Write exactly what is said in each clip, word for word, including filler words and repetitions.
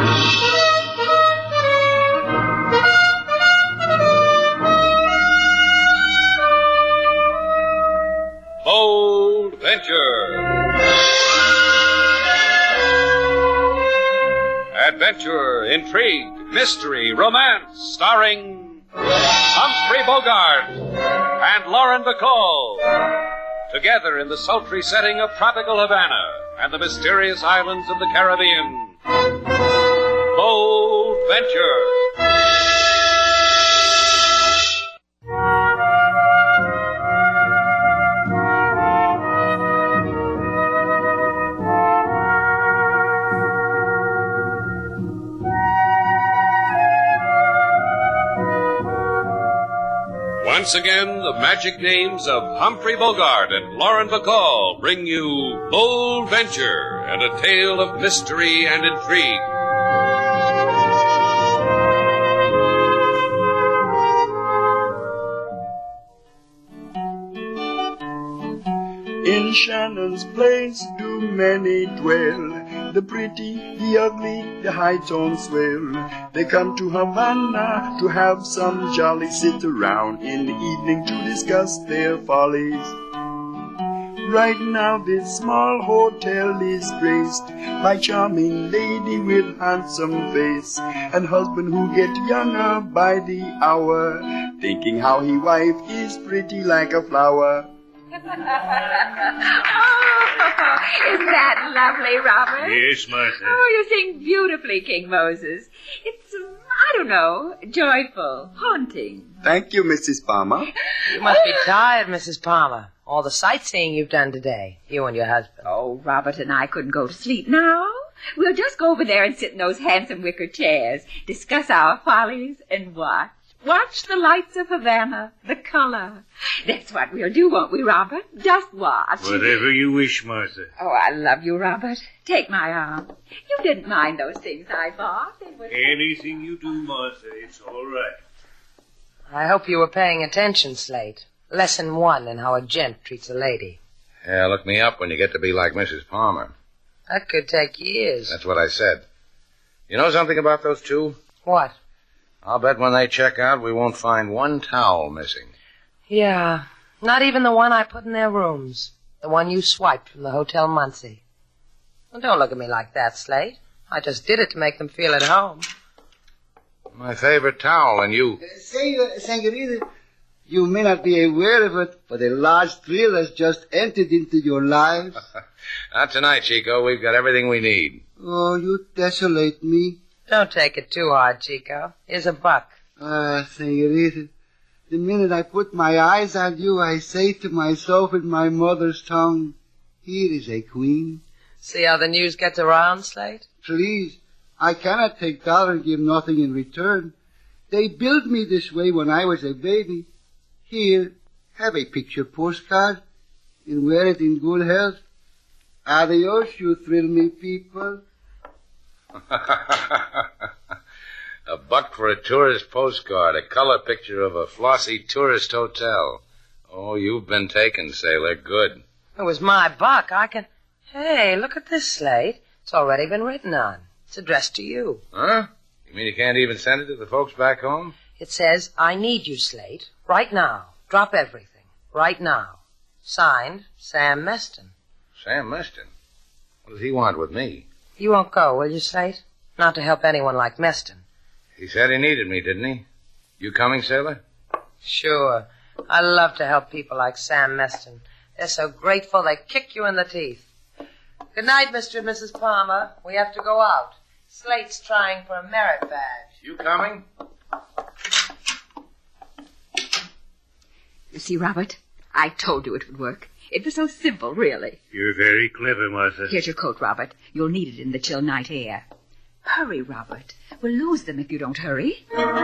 Bold Venture. Adventure, intrigue, mystery, romance, starring Humphrey Bogart and Lauren Bacall. Together in the sultry setting of tropical Havana and the mysterious islands of the Caribbean. Bold Venture. Once again, the magic names of Humphrey Bogart and Lauren Bacall bring you Bold Venture and a tale of mystery and intrigue. In Shannon's place do many dwell, the pretty, the ugly, the high-toned swell. They come to Havana to have some jolly sit around in the evening to discuss their follies. Right now this small hotel is graced by charming lady with handsome face and husband who get younger by the hour, thinking how he wife is pretty like a flower. Oh, isn't that lovely, Robert? Yes, Martha. Oh, you sing beautifully, King Moses. It's, um, I don't know, joyful, haunting. Thank you, Missus Palmer. You must be tired, Missus Palmer. All the sightseeing you've done today, you and your husband. Oh, Robert and I couldn't go to sleep now. We'll just go over there and sit in those handsome wicker chairs, discuss our follies, and watch. Watch the lights of Havana, the color. That's what we'll do, won't we, Robert? Just watch. Whatever you wish, Martha. Oh, I love you, Robert. Take my arm. You didn't mind those things I bought. They were... Anything you do, Martha, it's all right. I hope you were paying attention, Slate. Lesson one in how a gent treats a lady. Yeah, look me up when you get to be like Missus Palmer. That could take years. That's what I said. You know something about those two? What? I'll bet when they check out, we won't find one towel missing. Yeah, not even the one I put in their rooms. The one you swiped from the Hotel Muncie. Well, don't look at me like that, Slate. I just did it to make them feel at home. My favorite towel, and you... Uh, Senor, Senorita, you may not be aware of it, but a large thrill has just entered into your lives. Not tonight, Chico. We've got everything we need. Oh, you desolate me. Don't take it too hard, Chico. Here's a buck. Ah, Senorita, the minute I put my eyes on you, I say to myself in my mother's tongue, here is a queen. See how the news gets around, Slate? Please, I cannot take dollar and give nothing in return. They built me this way when I was a baby. Here, have a picture postcard and wear it in good health. Adios, you thrill me people. A buck for a tourist postcard, a color picture of a flossy tourist hotel. Oh, you've been taken, sailor. Good. It was my buck. I can... Hey, look at this, Slate. It's already been written on. It's addressed to you. Huh? You mean you can't even send it to the folks back home? It says, I need you, Slate. Right now. Drop everything. Right now. Signed, Sam Meston. Sam Meston? What does he want with me? You won't go, will you, Slate? Not to help anyone like Meston. He said he needed me, didn't he? You coming, sailor? Sure. I love to help people like Sam Meston. They're so grateful they kick you in the teeth. Good night, Mister and Missus Palmer. We have to go out. Slate's trying for a merit badge. You coming? You see, Robert, I told you it would work. It was so simple, really. You're very clever, Martha. Here's your coat, Robert. You'll need it in the chill night air. Hurry, Robert. We'll lose them if you don't hurry.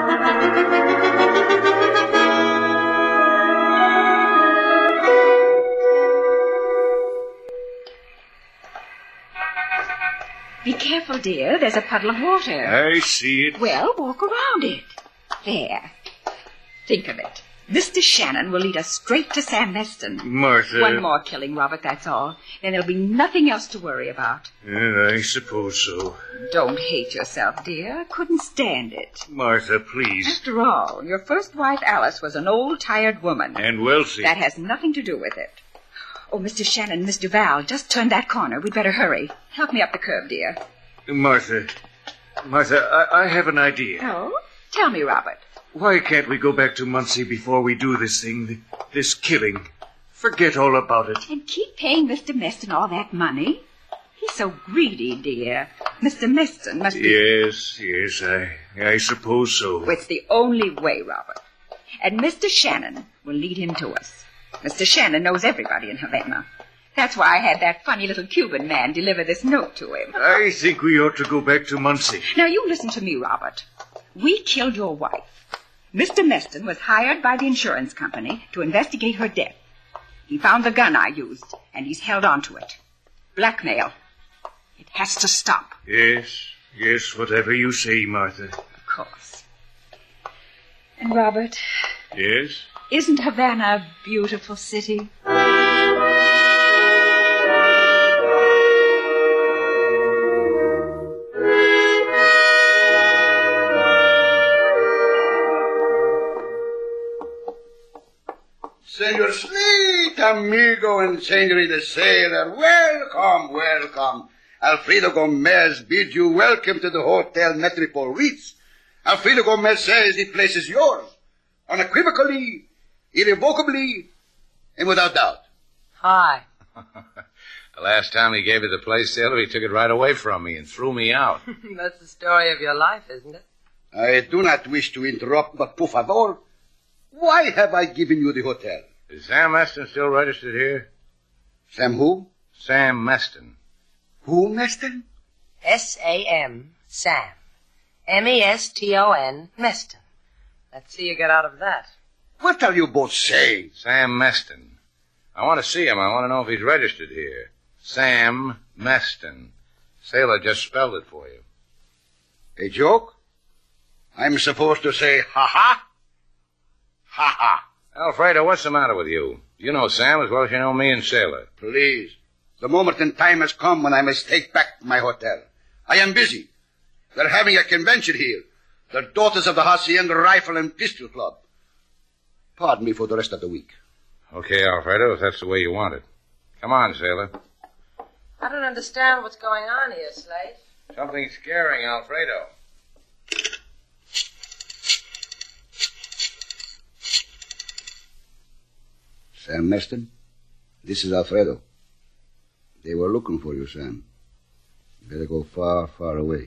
Be careful, dear. There's a puddle of water. I see it. Well, walk around it. There. Think of it. Mister Shannon will lead us straight to Sam Meston. Martha. One more killing, Robert, that's all. Then there'll be nothing else to worry about. Yeah, I suppose so. Don't hate yourself, dear. Couldn't stand it. Martha, please. After all, your first wife, Alice, was an old, tired woman. And wealthy. That has nothing to do with it. Oh, Mister Shannon, Miss Duval, just turn that corner. We'd better hurry. Help me up the curb, dear. Martha. Martha, I, I have an idea. Oh? Tell me, Robert. Why can't we go back to Muncie before we do this thing, this killing? Forget all about it. And keep paying Mister Meston all that money? He's so greedy, dear. Mister Meston must be... Yes, yes, I, I suppose so. It's the only way, Robert. And Mister Shannon will lead him to us. Mister Shannon knows everybody in Havana. That's why I had that funny little Cuban man deliver this note to him. I think we ought to go back to Muncie. Now, you listen to me, Robert. We killed your wife. Mister Meston was hired by the insurance company to investigate her death. He found the gun I used, and he's held on to it. Blackmail. It has to stop. Yes, yes, whatever you say, Martha. Of course. And, Robert... Yes? Isn't Havana a beautiful city? Senor Slate, amigo and senorita sailor, welcome, welcome. Alfredo Gomez bids you welcome to the Hotel Metropole Ritz. Alfredo Gomez says the place is yours, unequivocally, irrevocably, and without doubt. Hi. The last time he gave me the place, sailor, he took it right away from me and threw me out. That's the story of your life, isn't it? I do not wish to interrupt, but por favor, why have I given you the hotel? Is Sam Meston still registered here? Sam who? Sam Meston. Who, Meston? S A M, Sam. M E S T O N, Meston. Let's see you get out of that. What are you both saying? Sam Meston. I want to see him. I want to know if he's registered here. Sam Meston. Sailor just spelled it for you. A joke? I'm supposed to say ha-ha? Ha-ha. Alfredo, what's the matter with you? You know Sam as well as you know me and Sailor. Please. The moment in time has come when I must take back my hotel. I am busy. They're having a convention here. The Daughters of the Hacienda Rifle and Pistol Club. Pardon me for the rest of the week. Okay, Alfredo, if that's the way you want it. Come on, Sailor. I don't understand what's going on here, Slate. Something scaring, Alfredo. Sam Meston, this is Alfredo. They were looking for you, Sam. You better go far, far away.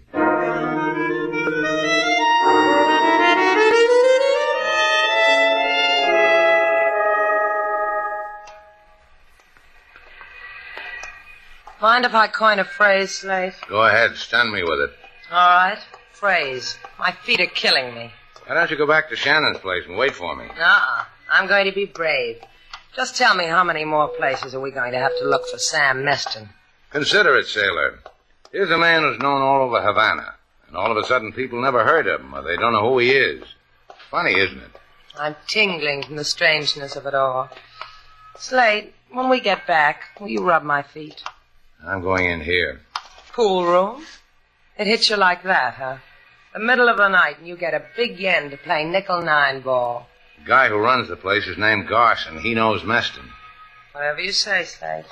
Mind if I coin a phrase, Slate? Go ahead, stun me with it. All right. Phrase. My feet are killing me. Why don't you go back to Shannon's place and wait for me? Uh-uh. I'm going to be brave. Just tell me how many more places are we going to have to look for Sam Meston? Consider it, Sailor. Here's a man who's known all over Havana, and all of a sudden people never heard of him, or they don't know who he is. Funny, isn't it? I'm tingling from the strangeness of it all. Slate, when we get back, will you rub my feet? I'm going in here. Pool room? It hits you like that, huh? The middle of the night, and you get a big yen to play nickel-nine ball. The guy who runs the place is named Garson. He knows Meston. Whatever you say, Slate.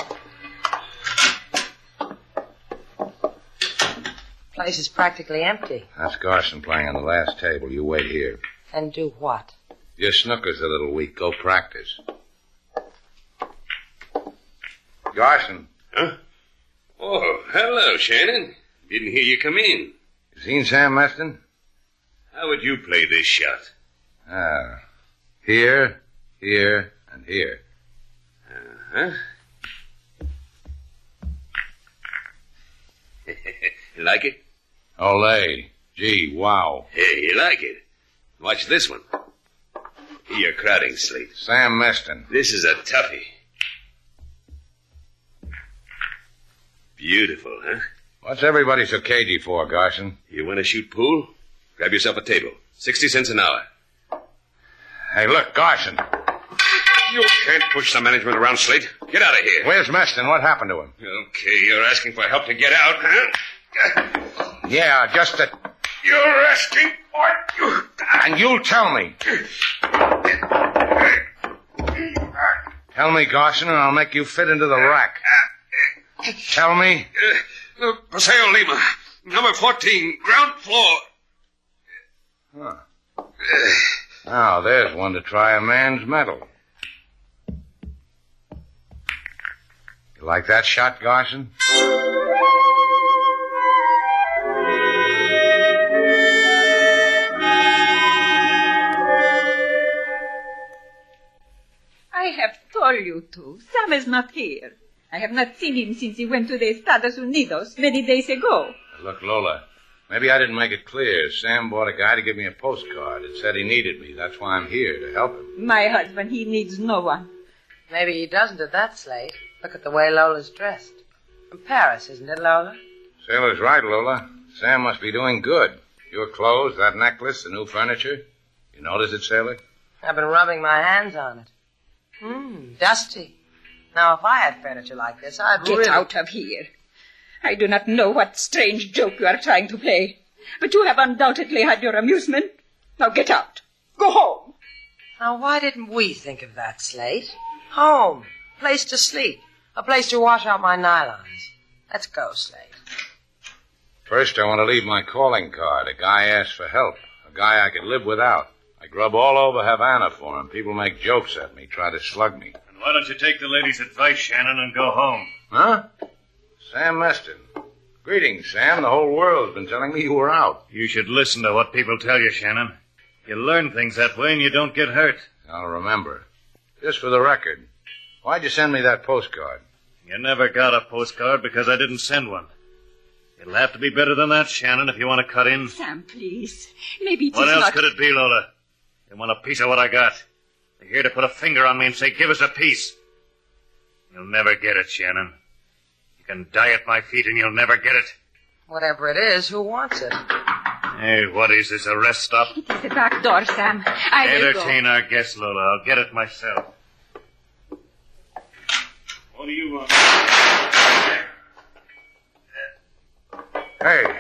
Place is practically empty. That's Garson playing on the last table. You wait here. And do what? Your snooker's a little weak. Go practice. Garson. Huh? Oh, hello, Shannon. Didn't hear you come in. You seen Sam Meston? How would you play this shot? Ah. Here, here, and here. Uh-huh. You like it? Olay. Gee, wow. Hey, you like it? Watch this one. You're crowding, Slate. Sam Meston. This is a toughie. Beautiful, huh? What's everybody so cagey for, Garson? You want to shoot pool? Grab yourself a table. Sixty cents an hour. Hey, look, Garson. You can't push the management around, Slate. Get out of here. Where's Meston? What happened to him? Okay, you're asking for help to get out, huh? Yeah, just that. You're asking for it. And you'll tell me. Tell me, Garson, and I'll make you fit into the rack. Tell me. Uh, uh, Paseo Lima, number fourteen, ground floor. Huh. Now, there's one to try a man's mettle. You like that shot, Garson? I have told you to. Sam is not here. I have not seen him since he went to the Estados Unidos many days ago. Look, Lola, maybe I didn't make it clear. Sam bought a guy to give me a postcard. It said he needed me. That's why I'm here, to help him. My husband, he needs no one. Maybe he doesn't at that, Slate. Look at the way Lola's dressed. From Paris, isn't it, Lola? Sailor's right, Lola. Sam must be doing good. Your clothes, that necklace, the new furniture. You notice it, Sailor? I've been rubbing my hands on it. Hmm, dusty. Now, if I had furniture like this, I'd Get really... out of here. I do not know what strange joke you are trying to play, but you have undoubtedly had your amusement. Now get out. Go home. Now, why didn't we think of that, Slate? Home. Place to sleep. A place to wash out my nylons. Let's go, Slate. First, I want to leave my calling card. A guy asked for help. A guy I could live without. I grub all over Havana for him. People make jokes at me, try to slug me. And why don't you take the lady's advice, Shannon, and go home? Huh? Sam Meston. Greetings, Sam. The whole world's been telling me you were out. You should listen to what people tell you, Shannon. You learn things that way and you don't get hurt. I'll remember. Just for the record, why'd you send me that postcard? You never got a postcard because I didn't send one. It'll have to be better than that, Shannon, if you want to cut in. Sam, please. Maybe it What is else not... could it be, Lola? You want a piece of what I got. You're here to put a finger on me and say, give us a piece. You'll never get it, Shannon. You can die at my feet and you'll never get it. Whatever it is, who wants it? Hey, what is this, a rest stop? It is the back door, Sam. I will Entertain our guest, Lola. I'll get it myself. What do you want? Hey.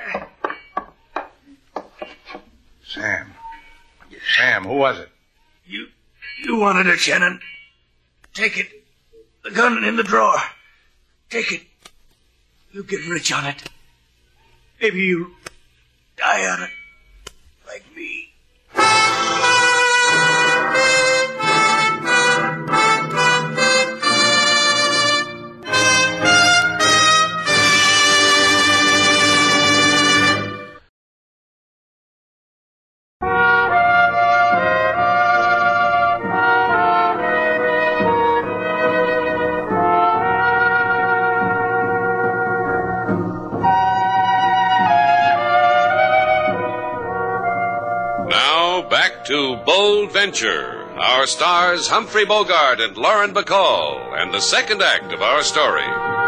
Sam. Sam, who was it? You, you wanted it, Shannon. Take it. The gun in the drawer. Take it. You'll get rich on it. Maybe you'll die on it. Like me. To Bold Venture, our stars Humphrey Bogart and Lauren Bacall, and the second act of our story.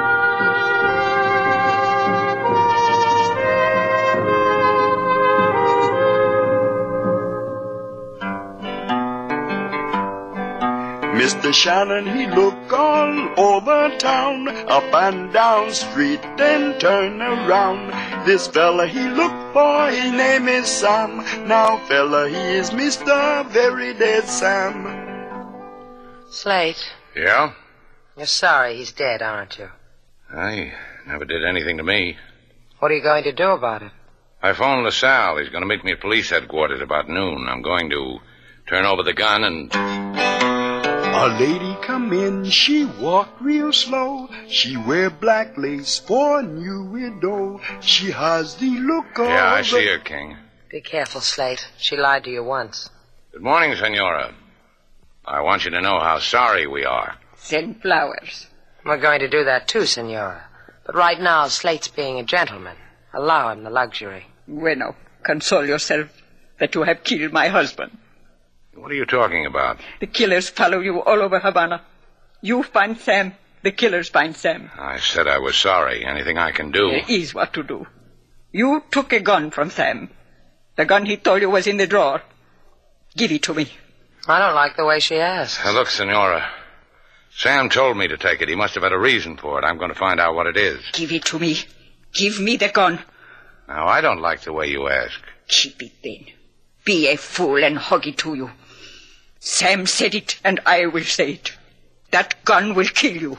Mister Shannon, he look all over town, up and down street, then turn around. This fella he look for, his name is Sam. Now fella, he is Mister Very Dead Sam. Slate. Yeah? You're sorry he's dead, aren't you? I never did anything to me. What are you going to do about it? I phoned LaSalle. He's going to meet me at police headquarters about noon. I'm going to turn over the gun and... A lady come in, she walk real slow. She wear black lace for a new widow. She has the look of... Yeah, I see her, King. Be careful, Slate. She lied to you once. Good morning, Senora. I want you to know how sorry we are. Send flowers. We're going to do that too, Senora. But right now, Slate's being a gentleman. Allow him the luxury. Bueno, console yourself that you have killed my husband. What are you talking about? The killers follow you all over Havana. You find Sam, the killers find Sam. I said I was sorry. Anything I can do. There is what to do. You took a gun from Sam. The gun he told you was in the drawer. Give it to me. I don't like the way she asks. Now, look, Senora. Sam told me to take it. He must have had a reason for it. I'm going to find out what it is. Give it to me. Give me the gun. Now, I don't like the way you ask. Keep it then. Be a fool and hug it to you. Sam said it, and I will say it. That gun will kill you.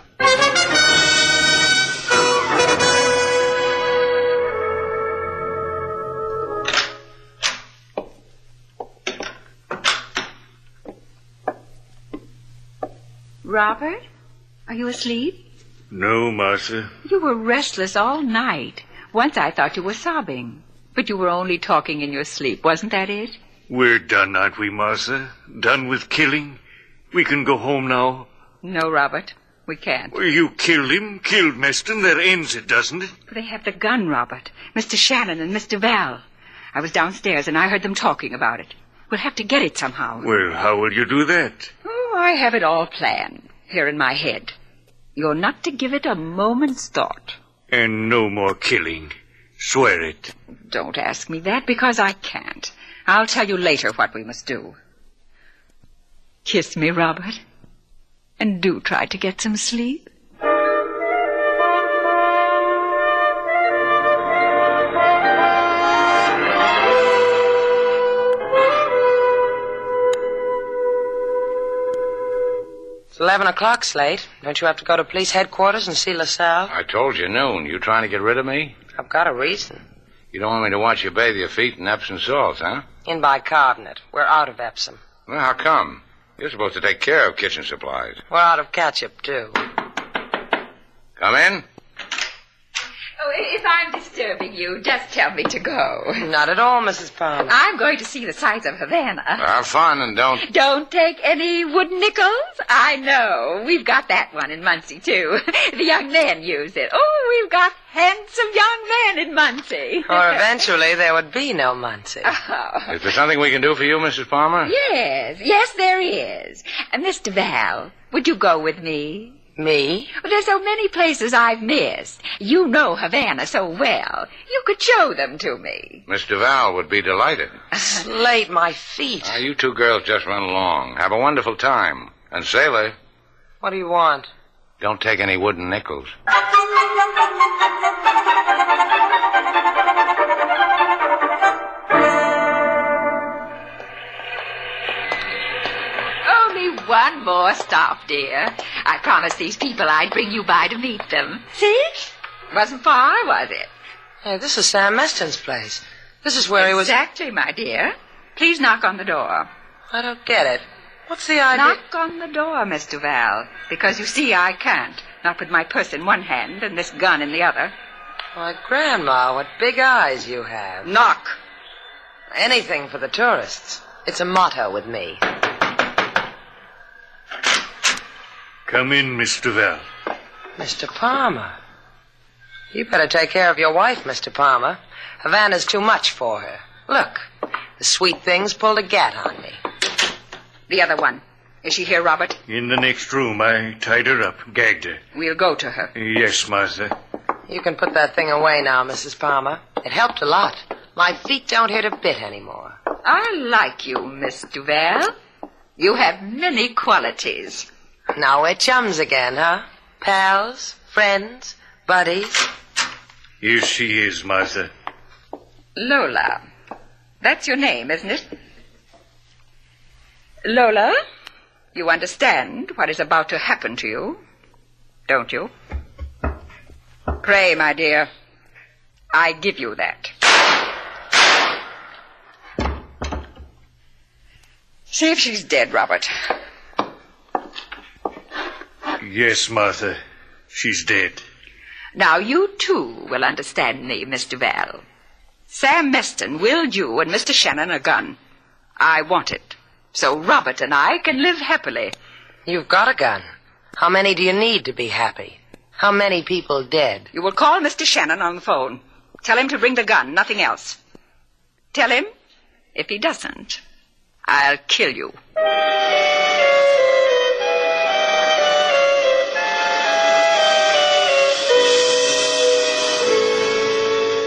Robert, are you asleep? No, Martha. You were restless all night. Once I thought you were sobbing. But you were only talking in your sleep, wasn't that it? We're done, aren't we, Martha? Done with killing? We can go home now? No, Robert, we can't. Well, you killed him, killed Meston. That ends it, doesn't it? But they have the gun, Robert. Mister Shannon and Mister Val. I was downstairs and I heard them talking about it. We'll have to get it somehow. Well, how will you do that? Oh, I have it all planned, here in my head. You're not to give it a moment's thought. And no more killing. Swear it. Don't ask me that, because I can't. I'll tell you later what we must do. Kiss me, Robert. And do try to get some sleep. It's eleven o'clock, Slate. Don't you have to go to police headquarters and see LaSalle? I told you noon. You trying to get rid of me? I've got a reason. You don't want me to watch you bathe your feet in Epsom salts, huh? In bicarbonate. We're out of Epsom. Well, how come? You're supposed to take care of kitchen supplies. We're out of ketchup, too. Come in. Oh, if I'm disturbing you, just tell me to go. Not at all, Missus Palmer. I'm going to see the sights of Havana. Have fun and don't... Don't take any wooden nickels? I know. We've got that one in Muncie, too. The young men use it. Oh, we've got handsome young men in Muncie. Or eventually there would be no Muncie. Oh. Is there something we can do for you, Missus Palmer? Yes, yes, there is. Uh, Mister Val, would you go with me? Me? Well, there's so many places I've missed. You know Havana so well. You could show them to me. Mister Val would be delighted. Slate, my feet. Now, you two girls just run along. Have a wonderful time. And, sailor... What do you want? Don't take any wooden nickels. Only one more stop, dear. I promised these people I'd bring you by to meet them. See? Wasn't far, was it? Hey, this is Sam Meston's place. This is where he was... Exactly, my dear. Please knock on the door. I don't get it. What's the idea? Knock on the door, Mister Val. Because, you see, I can't. Not with my purse in one hand and this gun in the other. Why, Grandma, what big eyes you have. Knock. Anything for the tourists. It's a motto with me. Come in, Mister Val. Mister Palmer. You better take care of your wife, Mister Palmer. Havana's too much for her. Look, the sweet thing's pulled a gat on me. The other one. Is she here, Robert? In the next room. I tied her up, gagged her. We'll go to her. Yes, Martha. You can put that thing away now, Missus Palmer. It helped a lot. My feet don't hurt a bit anymore. I like you, Miss Duval. You have many qualities. Now we're chums again, huh? Pals, friends, buddies. Here she is, Martha. Lola. That's your name, isn't it? Lola, you understand what is about to happen to you, don't you? Pray, my dear. I give you that. See if she's dead, Robert. Yes, Martha. She's dead. Now, you, too, will understand me, Mister Val. Sam Meston willed you and Mister Shannon a gun. I want it, so Robert and I can live happily. You've got a gun. How many do you need to be happy? How many people dead? You will call Mister Shannon on the phone. Tell him to bring the gun, nothing else. Tell him, if he doesn't, I'll kill you.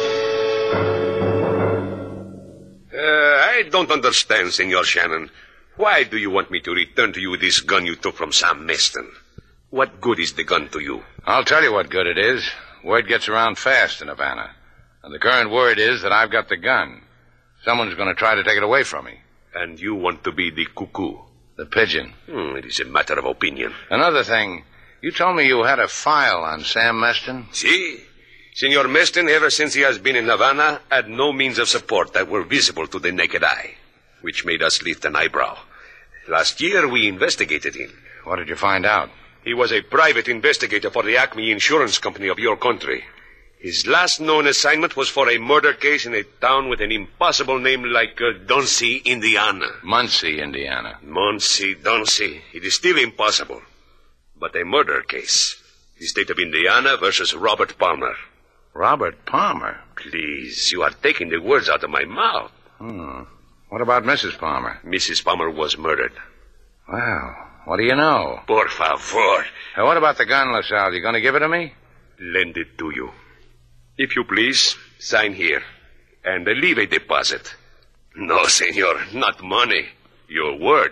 Uh, I don't understand, Senor Shannon. Why do you want me to return to you this gun you took from Sam Meston? What good is the gun to you? I'll tell you what good it is. Word gets around fast in Havana. And the current word is that I've got the gun. Someone's going to try to take it away from me. And you want to be the cuckoo? The pigeon. Hmm, it is a matter of opinion. Another thing. You told me you had a file on Sam Meston. See? Senor Meston, ever since he has been in Havana, had no means of support that were visible to the naked eye, which made us lift an eyebrow. Last year, we investigated him. What did you find out? He was a private investigator for the Acme Insurance Company of your country. His last known assignment was for a murder case in a town with an impossible name like uh, Duncy, Indiana. Muncie, Indiana. Muncie, Duncy. It is still impossible. But a murder case. The state of Indiana versus Robert Palmer. Robert Palmer? Please, you are taking the words out of my mouth. Hmm. What about Missus Palmer? Missus Palmer was murdered. Well, what do you know? Por favor. Now, what about the gun, LaSalle? You going to give it to me? Lend it to you. If you please, sign here. And leave a deposit. No, senor, not money. Your word.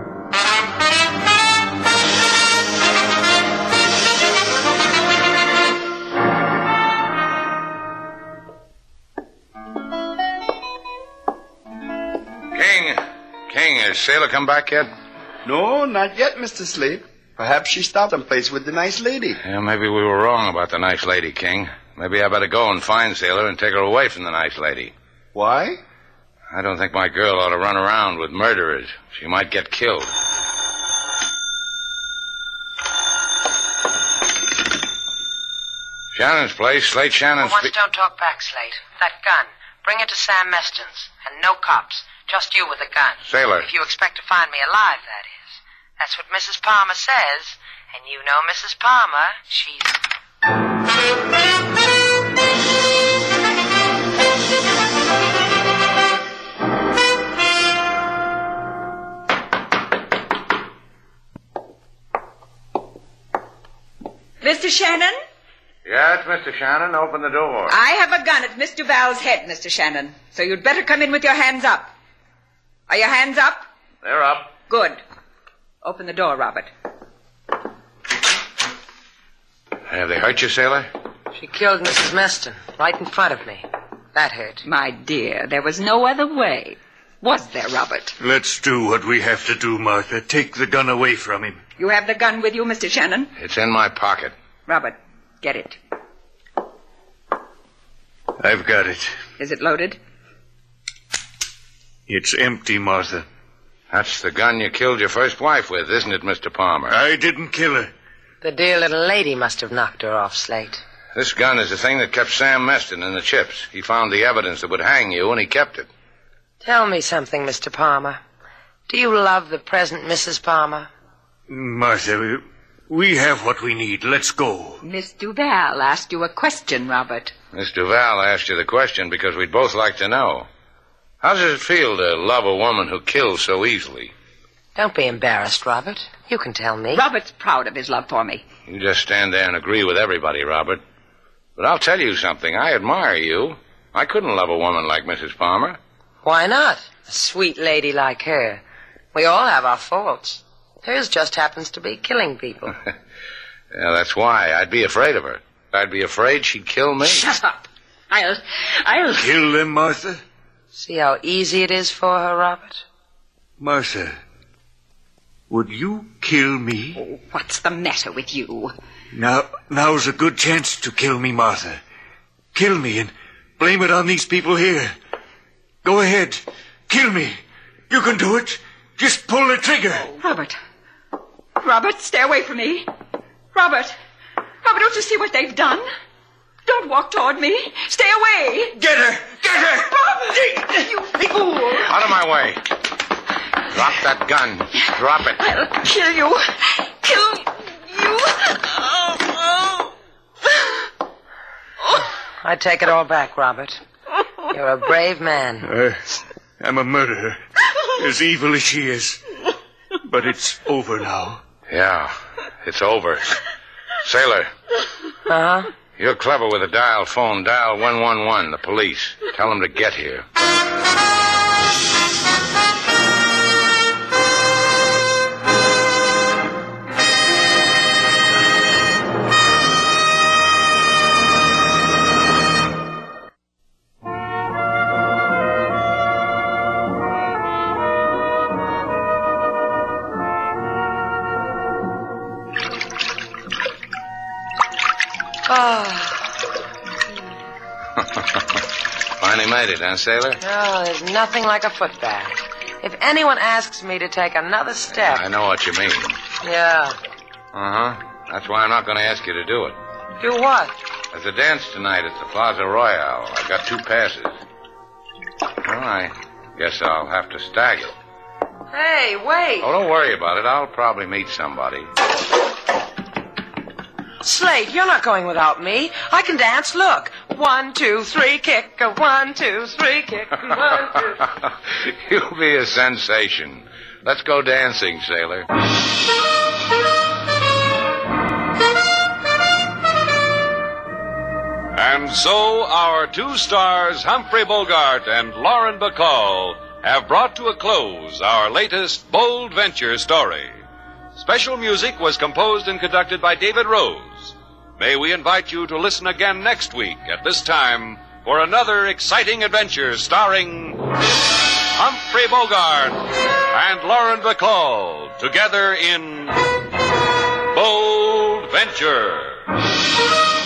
King. King, has Sailor come back yet? No, not yet, Mister Slade. Perhaps she stopped someplace with the nice lady. Yeah, maybe we were wrong about the nice lady, King. Maybe I better go and find Sailor and take her away from the nice lady. Why? I don't think my girl ought to run around with murderers. She might get killed. Shannon's place, Slate Shannon's... For once, don't talk back, Slate. That gun. Bring it to Sam Meston's. And no cops. Just you with a gun. Sailor. If you expect to find me alive, that is. That's what Missus Palmer says. And you know Missus Palmer. She's... Mister Shannon? Yes, Mister Shannon, open the door. I have a gun at Miss Duval's head, Mister Shannon. So you'd better come in with your hands up. Are your hands up? They're up. Good. Open the door, Robert. Have they hurt you, Sailor? She killed Missus Meston right in front of me. That hurt. My dear, there was no other way. Was there, Robert? Let's do what we have to do, Martha. Take the gun away from him. You have the gun with you, Mister Shannon? It's in my pocket. Robert, get it. I've got it. Is it loaded? It's empty, Martha. That's the gun you killed your first wife with, isn't it, Mister Palmer? I didn't kill her. The dear little lady must have knocked her off, Slate. This gun is the thing that kept Sam Meston in the chips. He found the evidence that would hang you, and he kept it. Tell me something, Mister Palmer. Do you love the present Missus Palmer? Martha, we have what we need. Let's go. Miss Duval asked you a question, Robert. Miss Duval asked you the question because we'd both like to know. How does it feel to love a woman who kills so easily? Don't be embarrassed, Robert. You can tell me. Robert's proud of his love for me. You just stand there and agree with everybody, Robert. But I'll tell you something. I admire you. I couldn't love a woman like Missus Palmer. Why not? A sweet lady like her. We all have our faults. Hers just happens to be killing people. Yeah, that's why. I'd be afraid of her. I'd be afraid she'd kill me. Shut up. I'll... I'll... Kill them, Martha? See how easy it is for her, Robert? Martha, would you kill me? Oh, what's the matter with you? Now, now's a good chance to kill me, Martha. Kill me and blame it on these people here. Go ahead. Kill me. You can do it. Just pull the trigger. Robert. Robert, stay away from me. Robert. Robert, don't you see what they've done? Don't walk toward me. Stay away. Get her. Get her. Robert! You fool. Out of my way. Drop that gun. Drop it. I'll kill you. Kill you. Oh, oh. I take it all back, Robert. You're a brave man. Uh, I'm a murderer. As evil as she is. But it's over now. Yeah, it's over. Sailor. Uh-huh. You're clever with a dial phone. Dial one one one, the police. Tell them to get here. Finally made it, huh, sailor? No, there's nothing like a foot bath. If anyone asks me to take another step... I know what you mean. Yeah. Uh-huh. That's why I'm not going to ask you to do it. Do what? There's a dance tonight at the Plaza Royale. I got two passes. Well, I guess I'll have to stagger. Hey, wait. Oh, don't worry about it. I'll probably meet somebody. Slate, you're not going without me. I can dance. Look. One, two, three, kick. A one, two, three, kick. One, two. You'll be a sensation. Let's go dancing, sailor. And so our two stars, Humphrey Bogart and Lauren Bacall, have brought to a close our latest bold venture story. Special music was composed and conducted by David Rose. May we invite you to listen again next week at this time for another exciting adventure starring Humphrey Bogart and Lauren Bacall together in Bold Venture.